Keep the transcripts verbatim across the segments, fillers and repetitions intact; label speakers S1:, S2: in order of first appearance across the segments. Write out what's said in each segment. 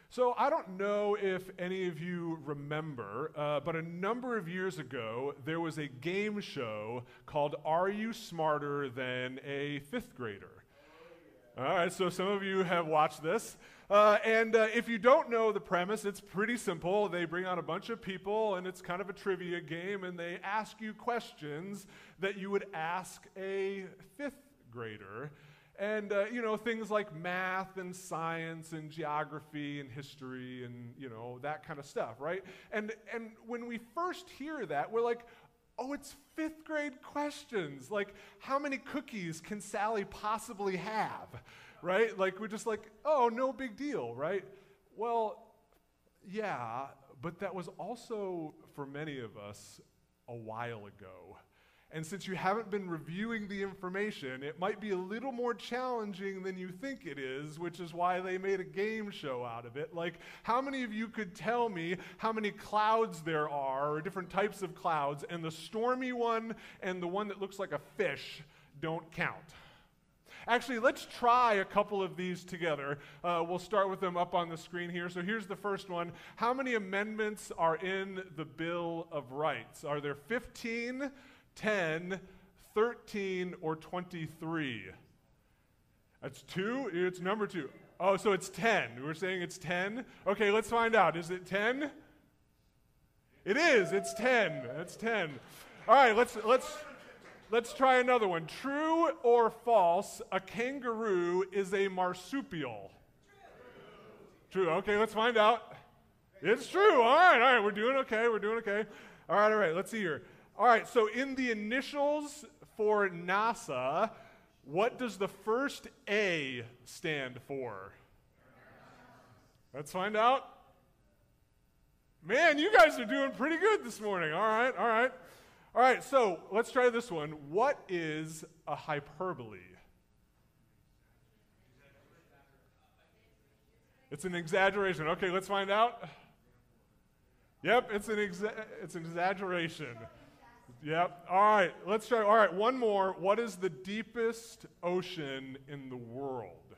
S1: So I don't know if any of you remember, uh, but a number of years ago, there was a game show called Are You Smarter Than a Fifth Grader? All right, so some of you have watched this. Uh, and uh, if you don't know the premise, it's pretty simple. They bring out a bunch of people, and it's kind of a trivia game, and they ask you questions that you would ask a fifth grader. And, uh, you know, things like math and science and geography and history and, you know, that kind of stuff, right? And, and when we first hear that, we're like, oh, it's fifth grade questions. Like, how many cookies can Sally possibly have, right? Like, we're just like, oh, no big deal, right? Well, yeah, but that was also, for many of us, a while ago. And since you haven't been reviewing the information, it might be a little more challenging than you think it is, which is why they made a game show out of it. Like, how many of you could tell me how many clouds there are, or different types of clouds, and the stormy one and the one that looks like a fish don't count? Actually, let's try a couple of these together. Uh, we'll start with them up on the screen here. So here's the first one. How many amendments are in the Bill of Rights? Are there fifteen? ten, thirteen, or twenty-three? That's two? It's number two. Oh, so it's ten. We're saying it's ten? Okay, let's find out. Is it ten? It is. It's ten. It's ten. All right, let's let's let's try another one. True or false, a kangaroo is a marsupial? True. True. Okay, let's find out. It's true. All right, all right. We're doing okay. We're doing okay. All right, all right. Let's see here. All right, so in the initials for NASA, what does the first A stand for? Let's find out. Man, you guys are doing pretty good this morning. All right, all right. All right, so let's try this one. What is a hyperbole? It's an exaggeration. Okay, let's find out. Yep, it's an exa- it's an exaggeration. Yep. All right, let's try. All right, one more. What is the deepest ocean in the world?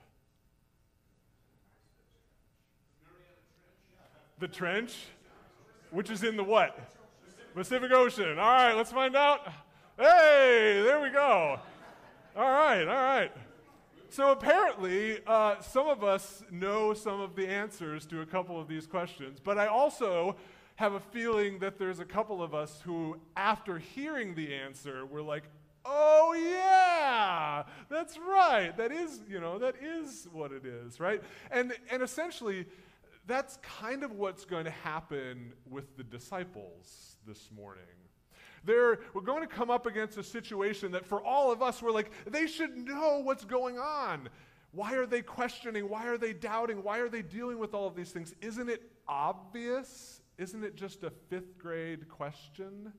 S1: The trench? Which is in the what? Pacific Ocean. All right, let's find out. Hey, there we go. All right, all right. So apparently, uh, some of us know some of the answers to a couple of these questions, but I also have a feeling that there's a couple of us who, after hearing the answer, we're like, oh yeah, that's right. That is, you know, that is what it is, right? And and essentially, that's kind of what's going to happen with the disciples this morning. They're, we're going to come up against a situation that for all of us, we're like, they should know what's going on. Why are they questioning? Why are they doubting? Why are they dealing with all of these things? Isn't it obvious? Isn't it just a fifth grade question?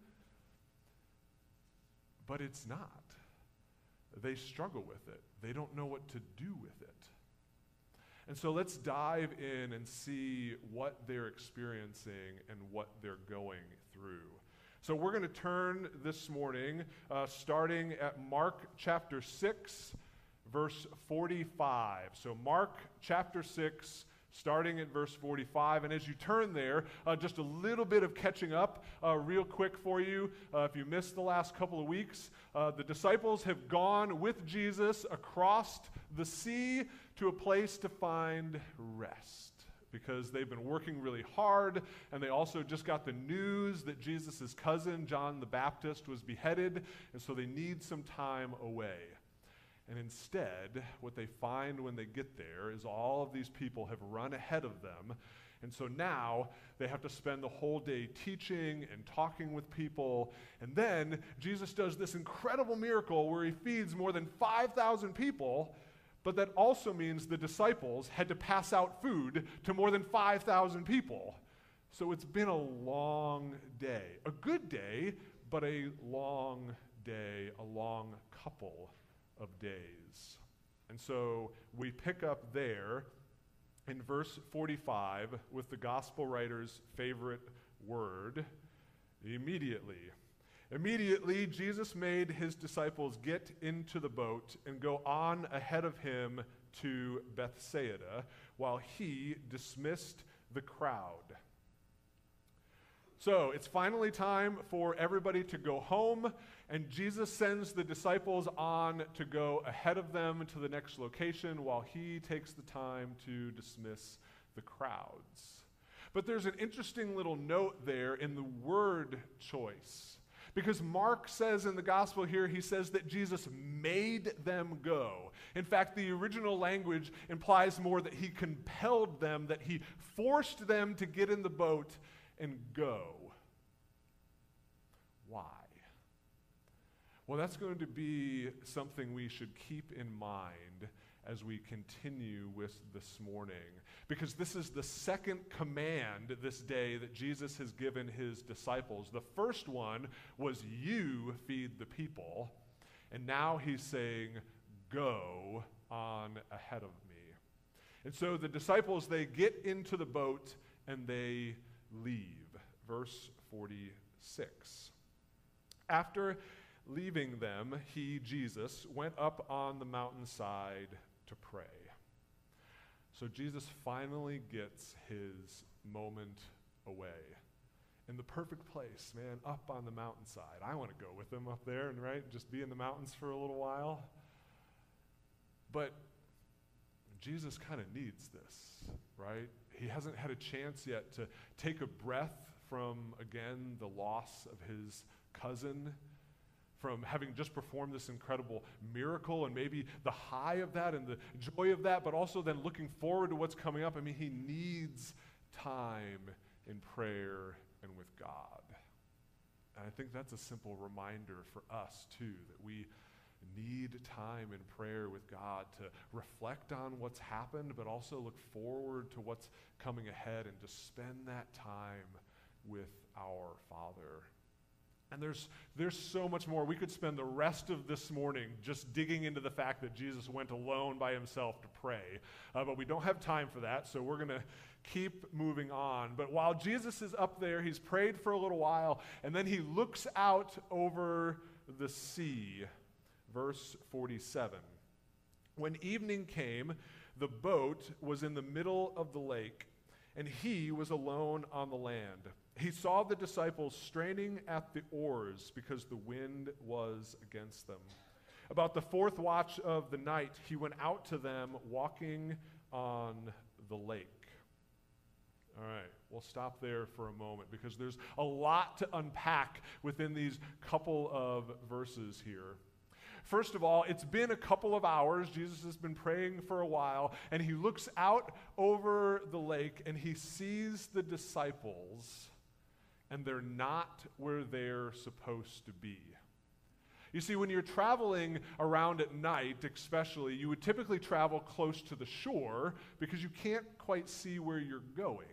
S1: But it's not. They struggle with it. They don't know what to do with it. And so let's dive in and see what they're experiencing and what they're going through. So we're going to turn this morning, uh, starting at Mark chapter six, verse forty-five. So Mark chapter six, starting at verse forty-five. And as you turn there, uh, just a little bit of catching up uh, real quick for you. Uh, if you missed the last couple of weeks, uh, the disciples have gone with Jesus across the sea to a place to find rest, because they've been working really hard, and they also just got the news that Jesus' cousin, John the Baptist, was beheaded, and so they need some time away. And instead, what they find when they get there is all of these people have run ahead of them, and so now they have to spend the whole day teaching and talking with people, and then Jesus does this incredible miracle where he feeds more than five thousand people. But that also means the disciples had to pass out food to more than five thousand people. So it's been a long day. A good day, but a long day, a long couple of days. And so we pick up there in verse forty-five with the gospel writer's favorite word, immediately. Immediately, Jesus made his disciples get into the boat and go on ahead of him to Bethsaida, while he dismissed the crowd. So it's finally time for everybody to go home, and Jesus sends the disciples on to go ahead of them to the next location while he takes the time to dismiss the crowds. But there's an interesting little note there in the word choice. Because Mark says in the gospel here, he says that Jesus made them go. In fact, the original language implies more that he compelled them, that he forced them to get in the boat and go. Why? Well, that's going to be something we should keep in mind as we continue with this morning. Because this is the second command this day that Jesus has given his disciples. The first one was, you feed the people. And now he's saying, go on ahead of me. And so the disciples, they get into the boat and they leave. Verse forty-six. After leaving them, he, Jesus, went up on the mountainside to pray. So Jesus finally gets his moment away. In the perfect place, man, up on the mountainside. I want to go with him up there and, right, just be in the mountains for a little while. But Jesus kind of needs this, right? He hasn't had a chance yet to take a breath from, again, the loss of his cousin, from having just performed this incredible miracle and maybe the high of that and the joy of that, but also then looking forward to what's coming up. I mean, he needs time in prayer and with God. And I think that's a simple reminder for us, too, that we need time in prayer with God to reflect on what's happened, but also look forward to what's coming ahead and to spend that time with our Father. And there's there's so much more. We could spend the rest of this morning just digging into the fact that Jesus went alone by himself to pray. Uh, but we don't have time for that, so we're going to keep moving on. But while Jesus is up there, he's prayed for a little while, and then he looks out over the sea. Verse forty-seven. When evening came, the boat was in the middle of the lake, and he was alone on the land. He saw the disciples straining at the oars because the wind was against them. About the fourth watch of the night, he went out to them walking on the lake. All right, we'll stop there for a moment because there's a lot to unpack within these couple of verses here. First of all, it's been a couple of hours. Jesus has been praying for a while, and he looks out over the lake and he sees the disciples, and they're not where they're supposed to be. You see, when you're traveling around at night, especially, you would typically travel close to the shore because you can't quite see where you're going.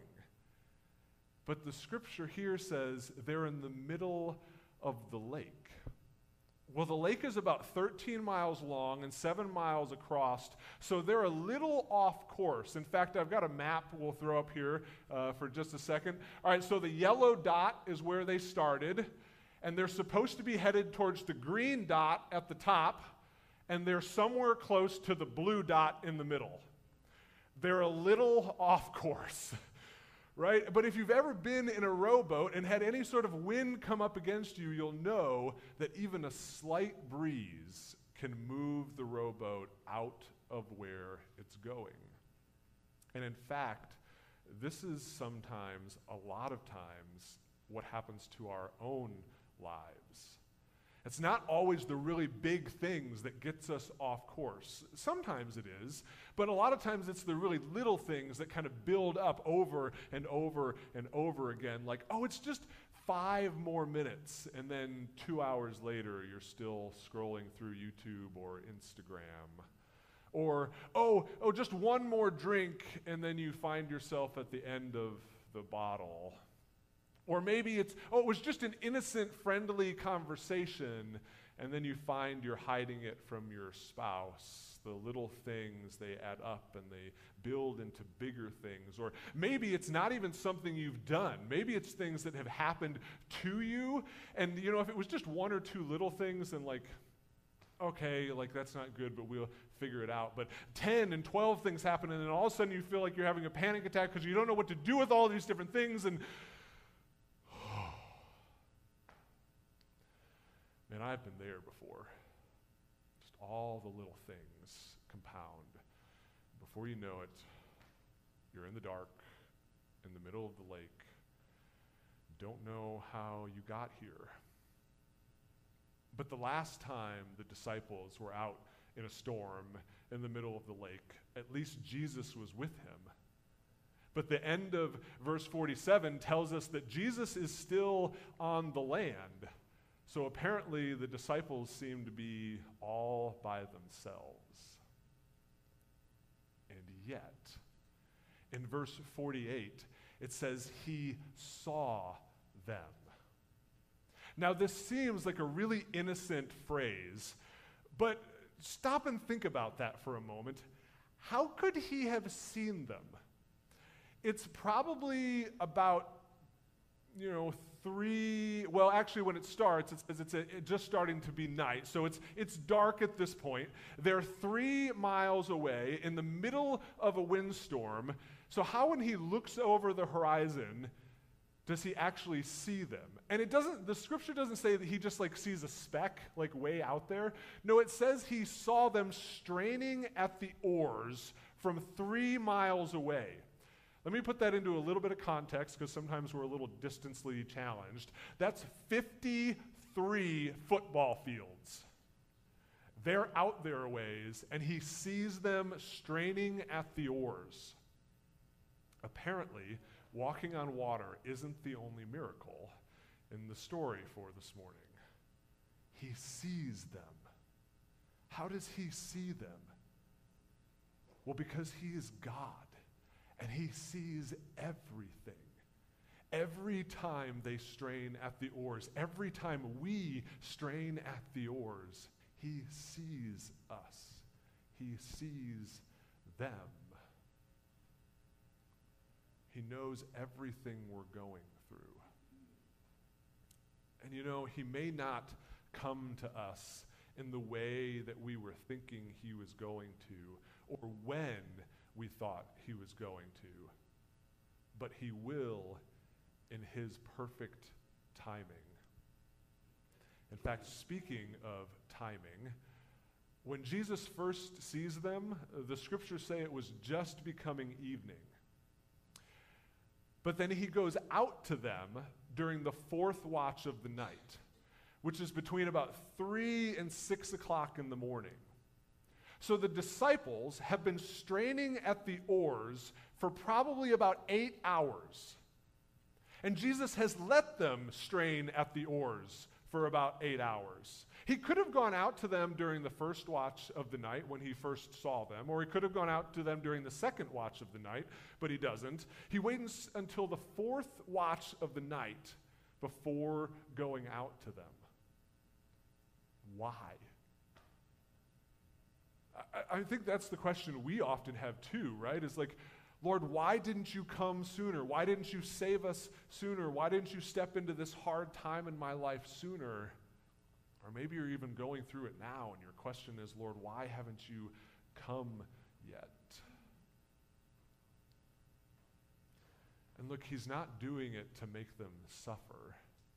S1: But the scripture here says they're in the middle of the lake. Well, the lake is about thirteen miles long and seven miles across, so they're a little off course. In fact, I've got a map we'll throw up here uh, for just a second. All right, so the yellow dot is where they started, and they're supposed to be headed towards the green dot at the top, and they're somewhere close to the blue dot in the middle. They're a little off course. Right? But if you've ever been in a rowboat and had any sort of wind come up against you, you'll know that even a slight breeze can move the rowboat out of where it's going. And in fact, this is sometimes, a lot of times, what happens to our own lives. It's not always the really big things that gets us off course. Sometimes it is, but a lot of times it's the really little things that kind of build up over and over and over again. Like, oh, it's just five more minutes, and then two hours later you're still scrolling through YouTube or Instagram. Or, oh, oh, just one more drink, and then you find yourself at the end of the bottle. Or maybe it's, oh, it was just an innocent, friendly conversation, and then you find you're hiding it from your spouse. The little things, they add up and they build into bigger things. Or maybe it's not even something you've done. Maybe it's things that have happened to you. And, you know, if it was just one or two little things, then, like, okay, like that's not good, but we'll figure it out. But ten and twelve things happen, and then all of a sudden you feel like you're having a panic attack because you don't know what to do with all these different things. And man, I've been there before. Just all the little things compound. Before you know it, you're in the dark, in the middle of the lake. Don't know how you got here. But the last time the disciples were out in a storm in the middle of the lake, at least Jesus was with him. But the end of verse forty-seven tells us that Jesus is still on the land. So apparently the disciples seem to be all by themselves. And yet, in verse forty-eight, it says he saw them. Now, this seems like a really innocent phrase, but stop and think about that for a moment. How could he have seen them? It's probably about, you know, three, well, actually when it starts, it says it's a, it just starting to be night. So it's it's dark at this point. They're three miles away in the middle of a windstorm. So how, when he looks over the horizon, does he actually see them? And it doesn't, the scripture doesn't say that he just like sees a speck like way out there. No, it says he saw them straining at the oars from three miles away. Let me put that into a little bit of context because sometimes we're a little distantly challenged. That's fifty-three football fields. They're out there a ways, and he sees them straining at the oars. Apparently, walking on water isn't the only miracle in the story for this morning. He sees them. How does he see them? Well, because he is God, and he sees everything. Every time they strain at the oars, every time we strain at the oars, he sees us. He sees them. He knows everything we're going through. And you know, he may not come to us in the way that we were thinking he was going to, or when we thought he was going to, but he will in his perfect timing. In fact, speaking of timing, when Jesus first sees them, the scriptures say it was just becoming evening. But then he goes out to them during the fourth watch of the night, which is between about three and six o'clock in the morning. So the disciples have been straining at the oars for probably about eight hours. And Jesus has let them strain at the oars for about eight hours. He could have gone out to them during the first watch of the night when he first saw them, or he could have gone out to them during the second watch of the night, but he doesn't. He waits until the fourth watch of the night before going out to them. Why? I, I think that's the question we often have too, right? Is like, Lord, why didn't you come sooner? Why didn't you save us sooner? Why didn't you step into this hard time in my life sooner? Or maybe you're even going through it now, and your question is, Lord, why haven't you come yet? And look, he's not doing it to make them suffer.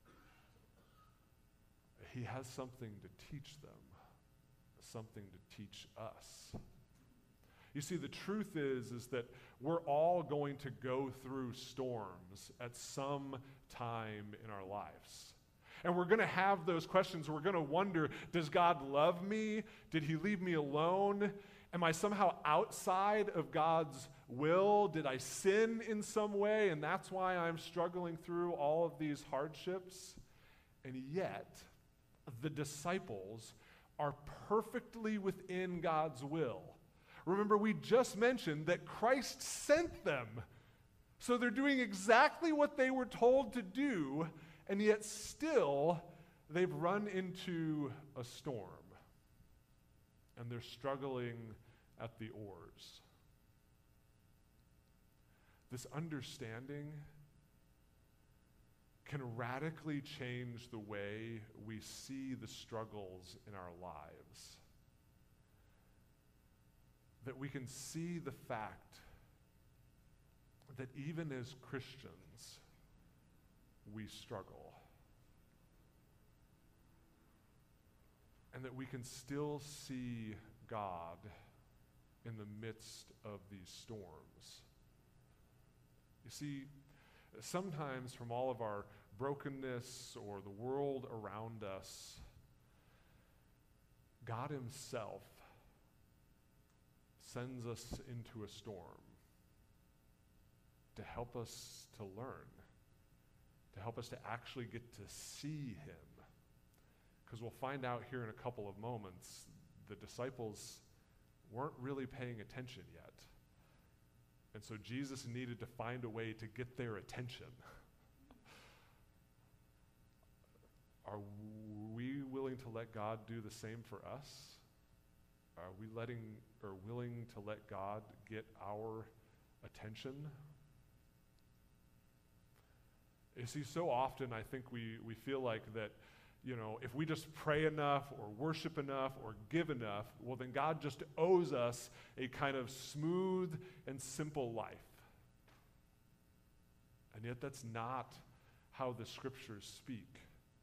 S1: He has something to teach them, something to teach us. You see, the truth is, is that we're all going to go through storms at some time in our lives. And we're going to have those questions. We're going to wonder, does God love me? Did he leave me alone? Am I somehow outside of God's will? Did I sin in some way? And that's why I'm struggling through all of these hardships. And yet, the disciples are perfectly within God's will. Remember, we just mentioned that Christ sent them. So they're doing exactly what they were told to do, and yet still they've run into a storm. And they're struggling at the oars. This understanding can radically change the way we see the struggles in our lives. That we can see the fact that even as Christians, we struggle. And that we can still see God in the midst of these storms. You see, sometimes from all of our brokenness or the world around us, God himself sends us into a storm to help us to learn, to help us to actually get to see him. Because we'll find out here in a couple of moments, the disciples weren't really paying attention yet. And so Jesus needed to find a way to get their attention. Are we willing to let God do the same for us? Are we letting or willing to let God get our attention? You see, so often I think we, we feel like that, you know, if we just pray enough or worship enough or give enough, well, then God just owes us a kind of smooth and simple life. And yet that's not how the scriptures speak.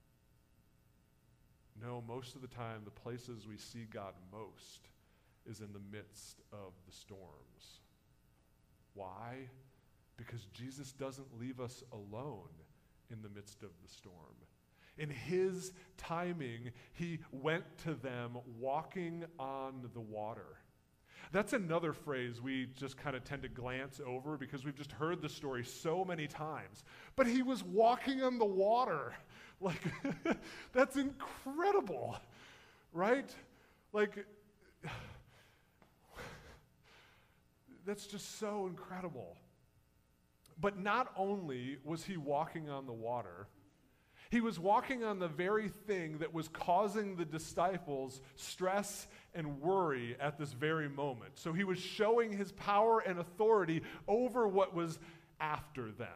S1: No, most of the time, the places we see God most is in the midst of the storms. Why? Because Jesus doesn't leave us alone in the midst of the storm. In his timing, he went to them walking on the water. That's another phrase we just kind of tend to glance over because we've just heard the story so many times. But he was walking on the water. Like, that's incredible, right? Like, that's just so incredible. But not only was he walking on the water, he was walking on the very thing that was causing the disciples stress and worry at this very moment. So he was showing his power and authority over what was after them.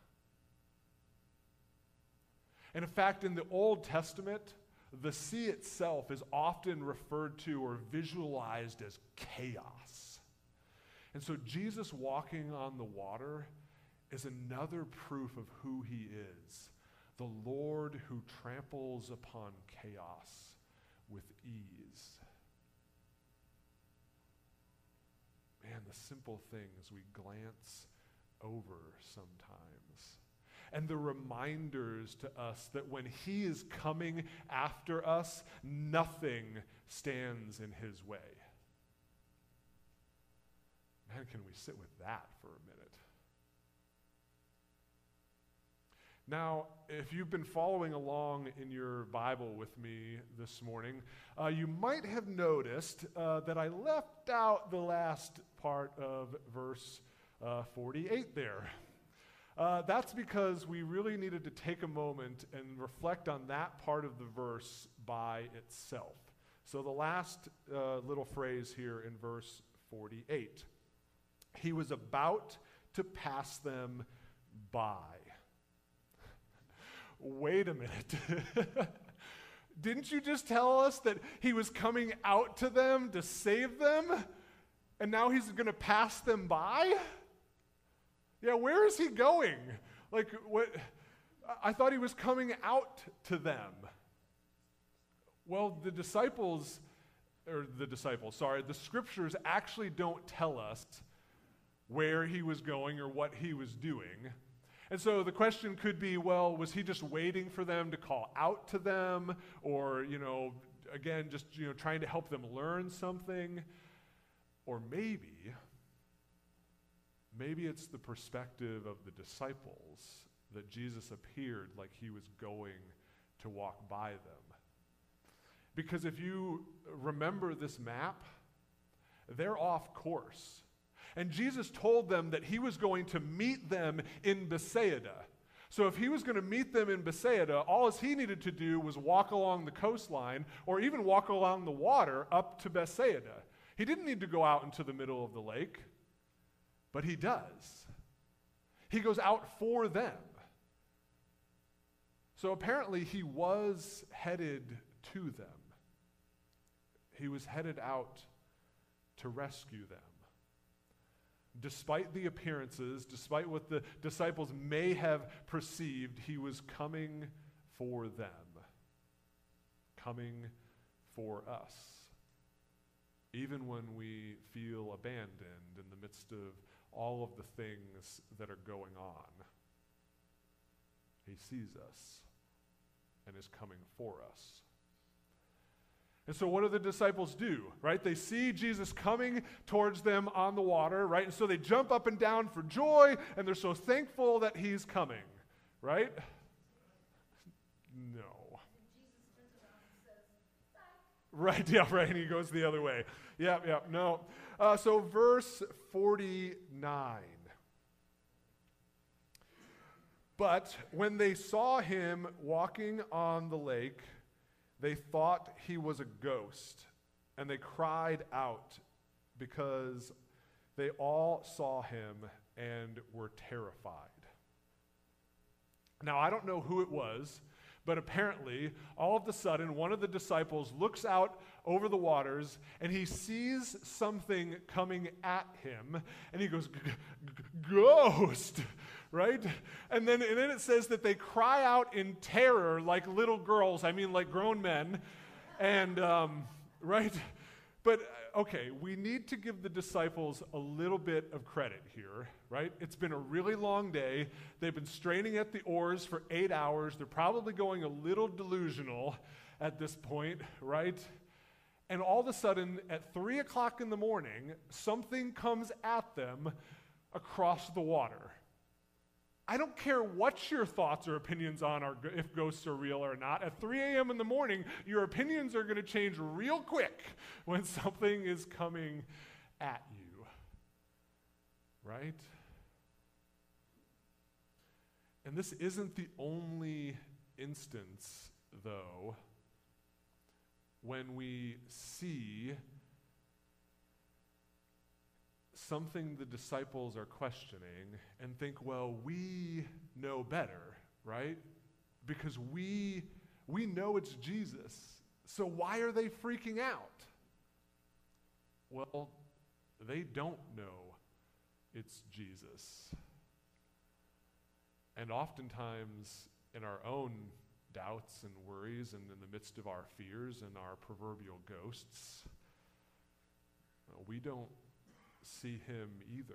S1: And in fact, in the Old Testament, the sea itself is often referred to or visualized as chaos. And so Jesus walking on the water is another proof of who he is. The Lord who tramples upon chaos with ease. Man, the simple things we glance over sometimes. And the reminders to us that when he is coming after us, nothing stands in his way. Man, can we sit with that for a minute? Now, if you've been following along in your Bible with me this morning, uh, you might have noticed uh, that I left out the last part of verse uh, forty-eight there. Uh, that's because we really needed to take a moment and reflect on that part of the verse by itself. So the last uh, little phrase here in verse forty-eight. He was about to pass them by. Wait a minute. Didn't you just tell us that he was coming out to them to save them? And now he's going to pass them by? Yeah, where is he going? Like, what? I thought he was coming out to them. Well, the disciples, or the disciples, sorry, the scriptures actually don't tell us where he was going or what he was doing. And so the question could be, well, was he just waiting for them to call out to them? Or, you know, again, just, you know, trying to help them learn something? Or maybe, maybe it's the perspective of the disciples that Jesus appeared like he was going to walk by them. Because if you remember this map, they're off course. And Jesus told them that he was going to meet them in Bethsaida. So if he was going to meet them in Bethsaida, all he needed to do was walk along the coastline or even walk along the water up to Bethsaida. He didn't need to go out into the middle of the lake, but he does. He goes out for them. So apparently he was headed to them. He was headed out to rescue them. Despite the appearances, despite what the disciples may have perceived, he was coming for them, coming for us. Even when we feel abandoned in the midst of all of the things that are going on, he sees us and is coming for us. And so what do the disciples do, right? They see Jesus coming towards them on the water, right? And so they jump up and down for joy, and they're so thankful that he's coming, right? No. Right, yeah, right, and he goes the other way. Yeah, yeah, no. Uh, so verse forty-nine. But when they saw him walking on the lake, they thought he was a ghost, and they cried out because they all saw him and were terrified. Now, I don't know who it was, but apparently, all of a sudden, one of the disciples looks out over the waters, and he sees something coming at him, and he goes, "Ghost!" Right? And then, and then it says that they cry out in terror like little girls, I mean like grown men, and, um, right? But, okay, we need to give the disciples a little bit of credit here, right? It's been a really long day. They've been straining at the oars for eight hours. They're probably going a little delusional at this point, right? And all of a sudden, at three o'clock in the morning, something comes at them across the water. I don't care what your thoughts or opinions on are, if ghosts are real or not. At three a.m. in the morning, your opinions are going to change real quick when something is coming at you. Right? And this isn't the only instance, though, when we see something the disciples are questioning and think, well, we know better, right? Because we we know it's Jesus. So why are they freaking out? Well, they don't know it's Jesus. And oftentimes in our own doubts and worries and in the midst of our fears and our proverbial ghosts, we don't see him either.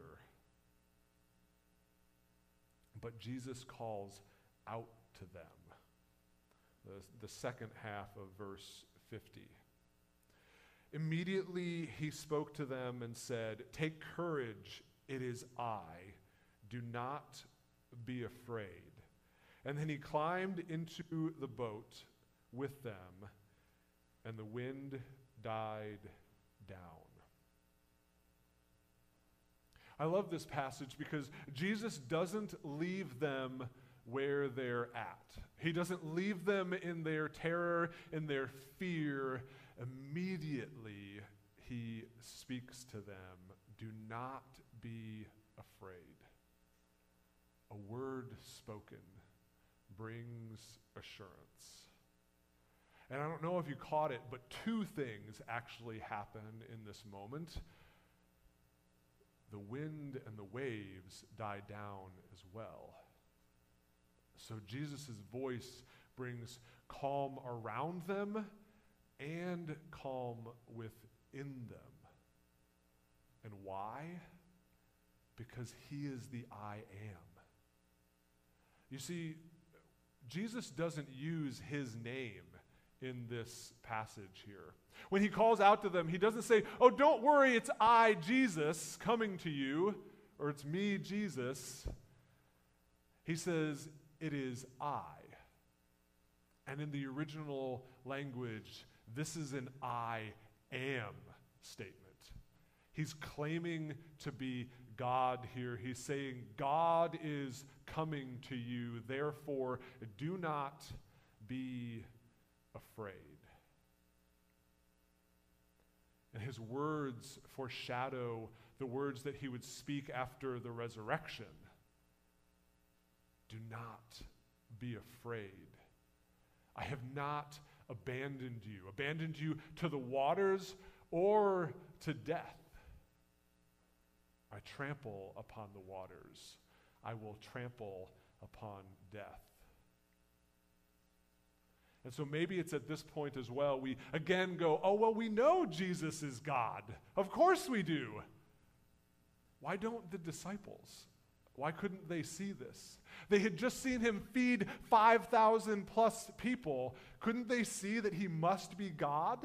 S1: But Jesus calls out to them. The, the second half of verse fifty. Immediately he spoke to them and said, "Take courage, it is I. Do not be afraid." And then he climbed into the boat with them, and the wind died down. I love this passage because Jesus doesn't leave them where they're at. He doesn't leave them in their terror, in their fear. Immediately, he speaks to them, "Do not be afraid." A word spoken brings assurance. And I don't know if you caught it, but two things actually happen in this moment. The wind and the waves die down as well. So Jesus' voice brings calm around them and calm within them. And why? Because he is the I am. You see, Jesus doesn't use his name in this passage here. When he calls out to them, he doesn't say, "Oh, don't worry, it's I, Jesus, coming to you," or "It's me, Jesus." He says, "It is I." And in the original language, this is an I am statement. He's claiming to be God here. He's saying, God is coming to you, therefore do not be afraid. And his words foreshadow the words that he would speak after the resurrection. Do not be afraid. I have not abandoned you, abandoned you to the waters or to death. I trample upon the waters. I will trample upon death. And so maybe it's at this point as well, we again go, oh, well, we know Jesus is God. Of course we do. Why don't the disciples? Why couldn't they see this? They had just seen him feed five thousand plus people. Couldn't they see that he must be God?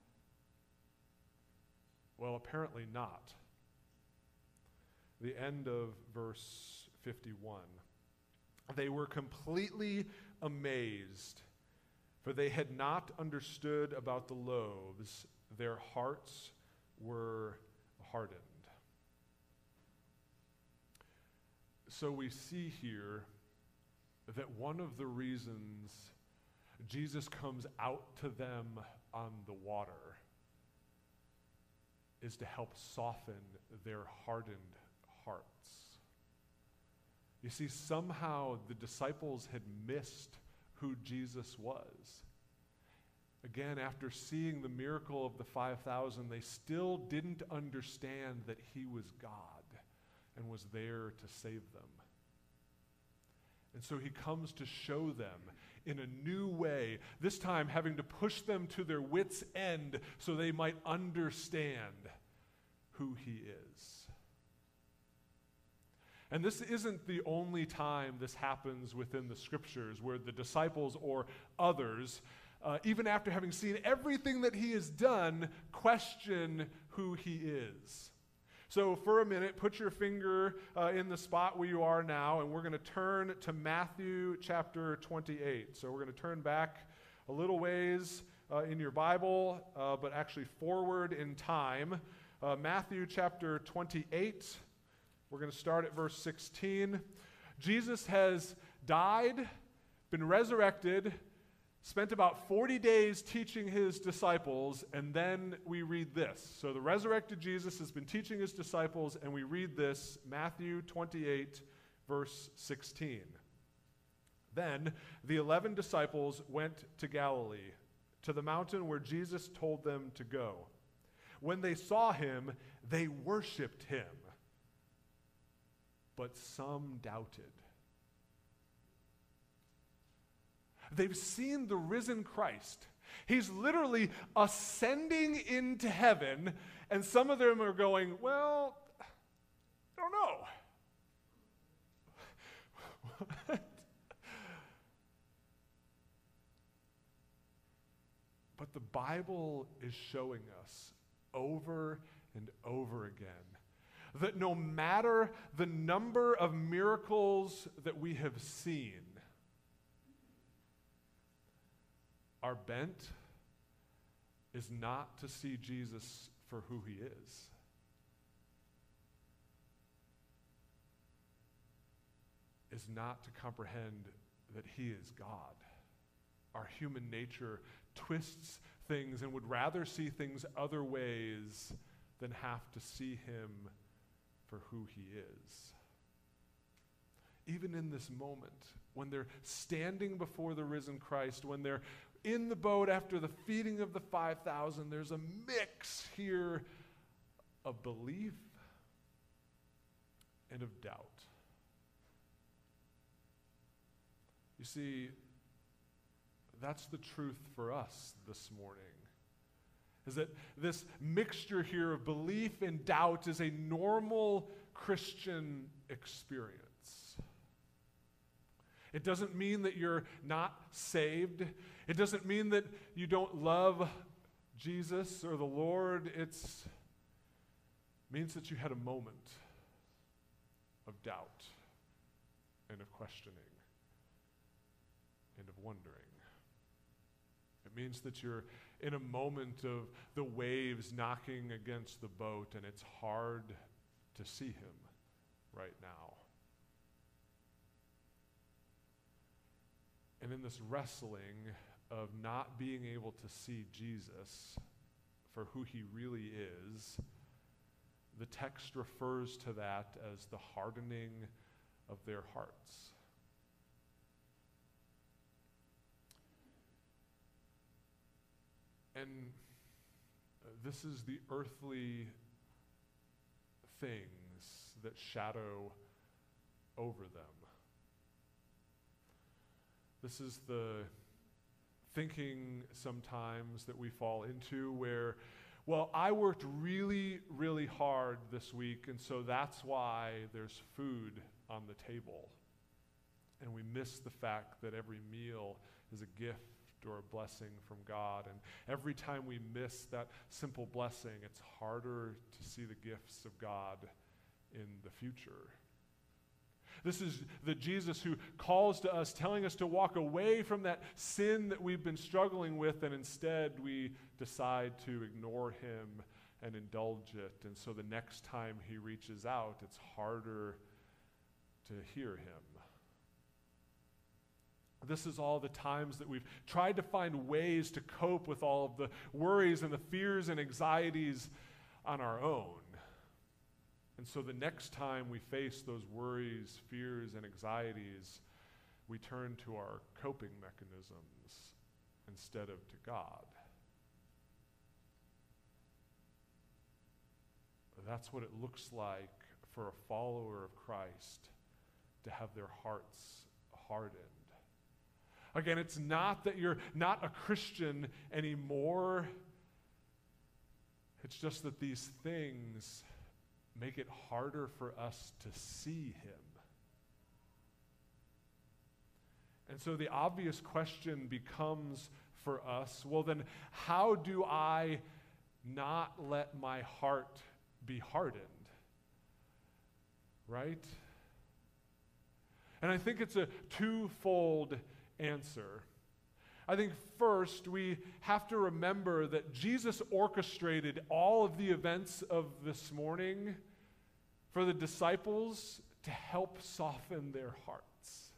S1: Well, apparently not. The end of verse fifty-one. They were completely amazed, for they had not understood about the loaves. Their hearts were hardened. So we see here that one of the reasons Jesus comes out to them on the water is to help soften their hardened hearts. You see, somehow the disciples had missed who Jesus was. Again, after seeing the miracle of the five thousand, they still didn't understand that he was God and was there to save them. And so he comes to show them in a new way, this time having to push them to their wits' end so they might understand who he is. And this isn't the only time this happens within the scriptures where the disciples or others, uh, even after having seen everything that he has done, question who he is. So for a minute, put your finger uh, in the spot where you are now, and we're going to turn to Matthew chapter twenty-eight. So we're going to turn back a little ways uh, in your Bible, uh, but actually forward in time. Uh, Matthew chapter twenty-eight. We're going to start at verse sixteen. Jesus has died, been resurrected, spent about forty days teaching his disciples, and then we read this. So the resurrected Jesus has been teaching his disciples, and we read this, Matthew twenty-eight, verse sixteen. Then the eleven disciples went to Galilee, to the mountain where Jesus told them to go. When they saw him, they worshiped him, but some doubted. They've seen the risen Christ. He's literally ascending into heaven, and some of them are going, well, I don't know. But the Bible is showing us over and over again that no matter the number of miracles that we have seen, our bent is not to see Jesus for who he is. Is not to comprehend that he is God. Our human nature twists things and would rather see things other ways than have to see him for who he is. Even in this moment, when they're standing before the risen Christ, when they're in the boat after the feeding of the five thousand, there's a mix here of belief and of doubt. You see, that's the truth for us this morning, is that this mixture here of belief and doubt is a normal Christian experience. It doesn't mean that you're not saved. It doesn't mean that you don't love Jesus or the Lord. It means that you had a moment of doubt and of questioning and of wondering. It means that you're in a moment of the waves knocking against the boat, and it's hard to see him right now. And in this wrestling of not being able to see Jesus for who he really is, the text refers to that as the hardening of their hearts. And this is the earthly things that shadow over them. This is the thinking sometimes that we fall into where, well, I worked really, really hard this week, and so that's why there's food on the table. And we miss the fact that every meal is a gift or a blessing from God. And every time we miss that simple blessing, it's harder to see the gifts of God in the future. This is the Jesus who calls to us, telling us to walk away from that sin that we've been struggling with, and instead we decide to ignore him and indulge it. And so the next time he reaches out, it's harder to hear him. This is all the times that we've tried to find ways to cope with all of the worries and the fears and anxieties on our own. And so the next time we face those worries, fears, and anxieties, we turn to our coping mechanisms instead of to God. That's what it looks like for a follower of Christ to have their hearts hardened. Again, it's not that you're not a Christian anymore. It's just that these things make it harder for us to see him. And so the obvious question becomes for us, well then, how do I not let my heart be hardened? Right? And I think it's a twofold answer. I think first we have to remember that Jesus orchestrated all of the events of this morning for the disciples to help soften their hearts.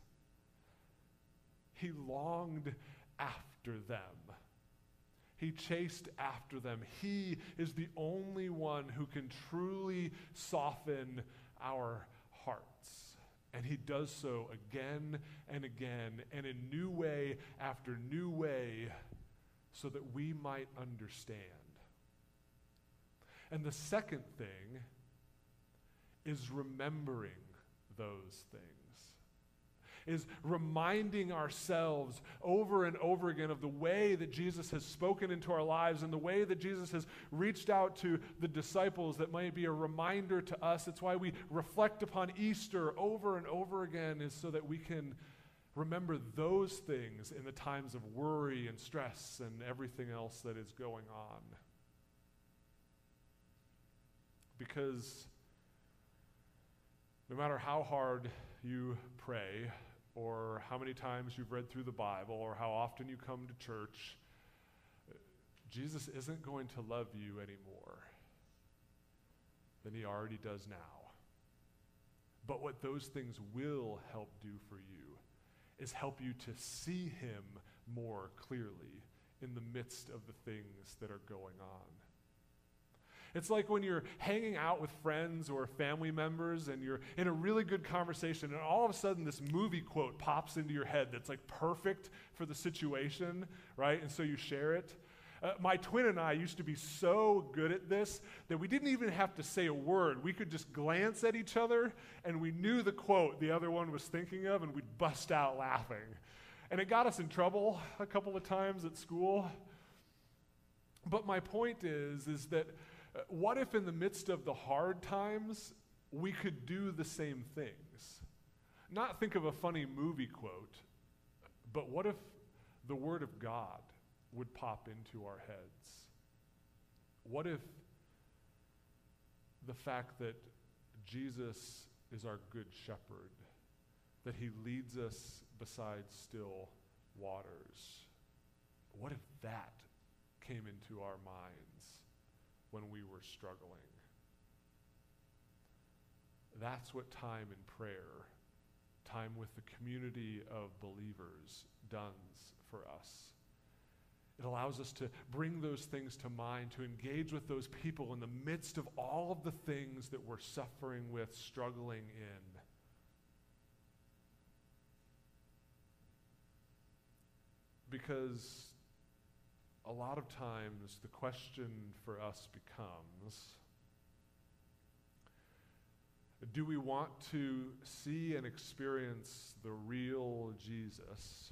S1: He longed after them. He chased after them. He is the only one who can truly soften our hearts. And he does so again and again and in new way after new way so that we might understand. And the second thing is remembering those things. Is reminding ourselves over and over again of the way that Jesus has spoken into our lives and the way that Jesus has reached out to the disciples that might be a reminder to us. It's why we reflect upon Easter over and over again, is so that we can remember those things in the times of worry and stress and everything else that is going on. Because no matter how hard you pray, or how many times you've read through the Bible, or how often you come to church, Jesus isn't going to love you any more than he already does now. But what those things will help do for you is help you to see him more clearly in the midst of the things that are going on. It's like when you're hanging out with friends or family members and you're in a really good conversation and all of a sudden this movie quote pops into your head that's like perfect for the situation, right? And so you share it. Uh, my twin and I used to be so good at this that we didn't even have to say a word. We could just glance at each other and we knew the quote the other one was thinking of, and we'd bust out laughing. And it got us in trouble a couple of times at school. But my point is, is that uh, what if in the midst of the hard times, we could do the same things? Not think of a funny movie quote, but what if the Word of God would pop into our heads? What if the fact that Jesus is our good shepherd, that he leads us beside still waters, what if that came into our minds when we were struggling? That's what time in prayer, time with the community of believers, does for us. It allows us to bring those things to mind, to engage with those people in the midst of all of the things that we're suffering with, struggling in. Because a lot of times the question for us becomes, do we want to see and experience the real Jesus,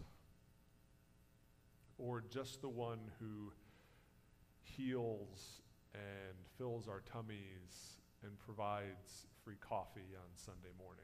S1: or just the one who heals and fills our tummies and provides free coffee on Sunday mornings?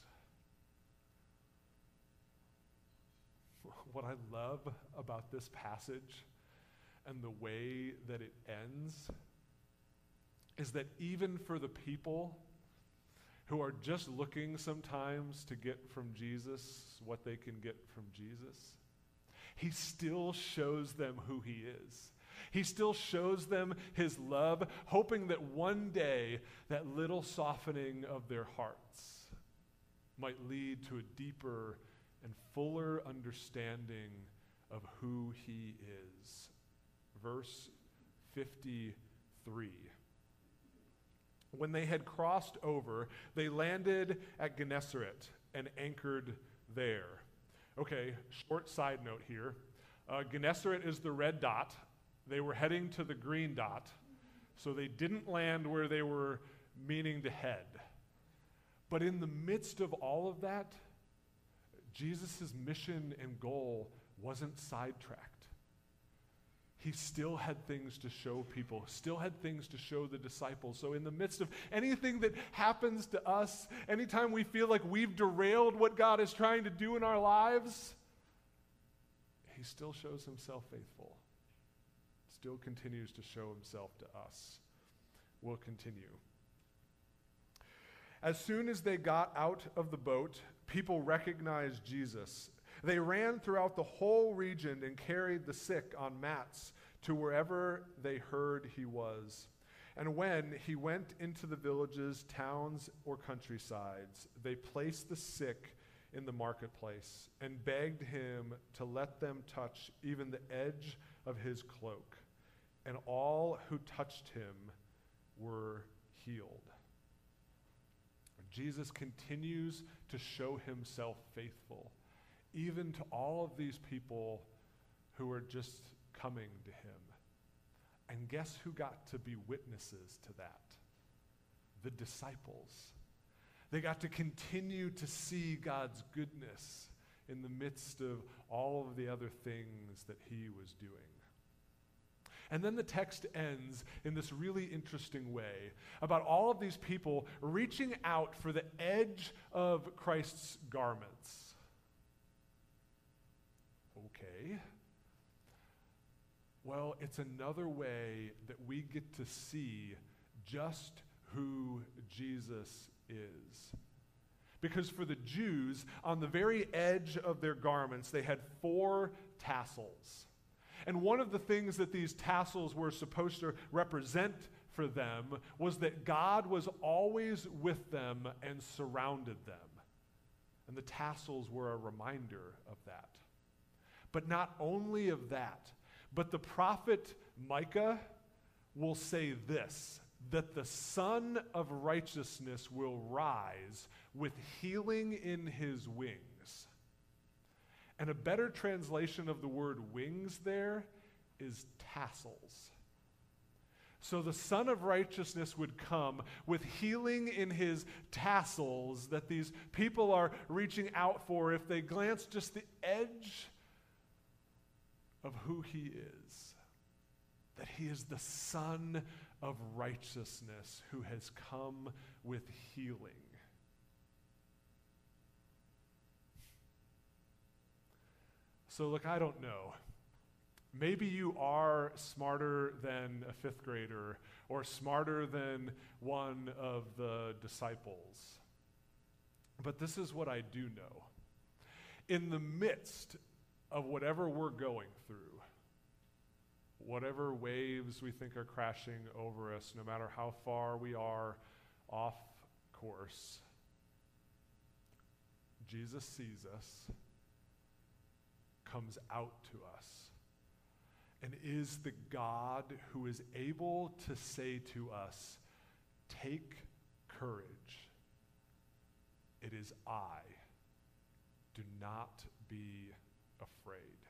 S1: What I love about this passage and the way that it ends is that even for the people who are just looking sometimes to get from Jesus what they can get from Jesus, he still shows them who he is. He still shows them his love, hoping that one day that little softening of their hearts might lead to a deeper and fuller understanding of who he is. Verse fifty-three. When they had crossed over, they landed at Gennesaret and anchored there. Okay, short side note here. Uh, Gennesaret is the red dot. They were heading to the green dot, so they didn't land where they were meaning to head. But in the midst of all of that, Jesus' mission and goal wasn't sidetracked. He still had things to show people, still had things to show the disciples. So in the midst of anything that happens to us, anytime we feel like we've derailed what God is trying to do in our lives, he still shows himself faithful, still continues to show himself to us. We'll continue. As soon as they got out of the boat, people recognized Jesus. They ran throughout the whole region and carried the sick on mats to wherever they heard he was. And when he went into the villages, towns, or countrysides, they placed the sick in the marketplace and begged him to let them touch even the edge of his cloak. And all who touched him were healed. Jesus continues to show himself faithful, even to all of these people who are just coming to him. And guess who got to be witnesses to that? The disciples. They got to continue to see God's goodness in the midst of all of the other things that he was doing. And then the text ends in this really interesting way about all of these people reaching out for the edge of Christ's garments. Okay. Well, it's another way that we get to see just who Jesus is. Because for the Jews, on the very edge of their garments, they had four tassels. And one of the things that these tassels were supposed to represent for them was that God was always with them and surrounded them. And the tassels were a reminder of that. But not only of that, but the prophet Micah will say this, that the Son of Righteousness will rise with healing in his wings. And a better translation of the word wings there is tassels. So the Son of Righteousness would come with healing in his tassels that these people are reaching out for if they glance just the edge of who he is. That he is the Son of Righteousness who has come with healing. So look, I don't know. Maybe you are smarter than a fifth grader or smarter than one of the disciples. But this is what I do know. In the midst of whatever we're going through, whatever waves we think are crashing over us, no matter how far we are off course, Jesus sees us, comes out to us, and is the God who is able to say to us, "Take courage. It is I. Do not be afraid."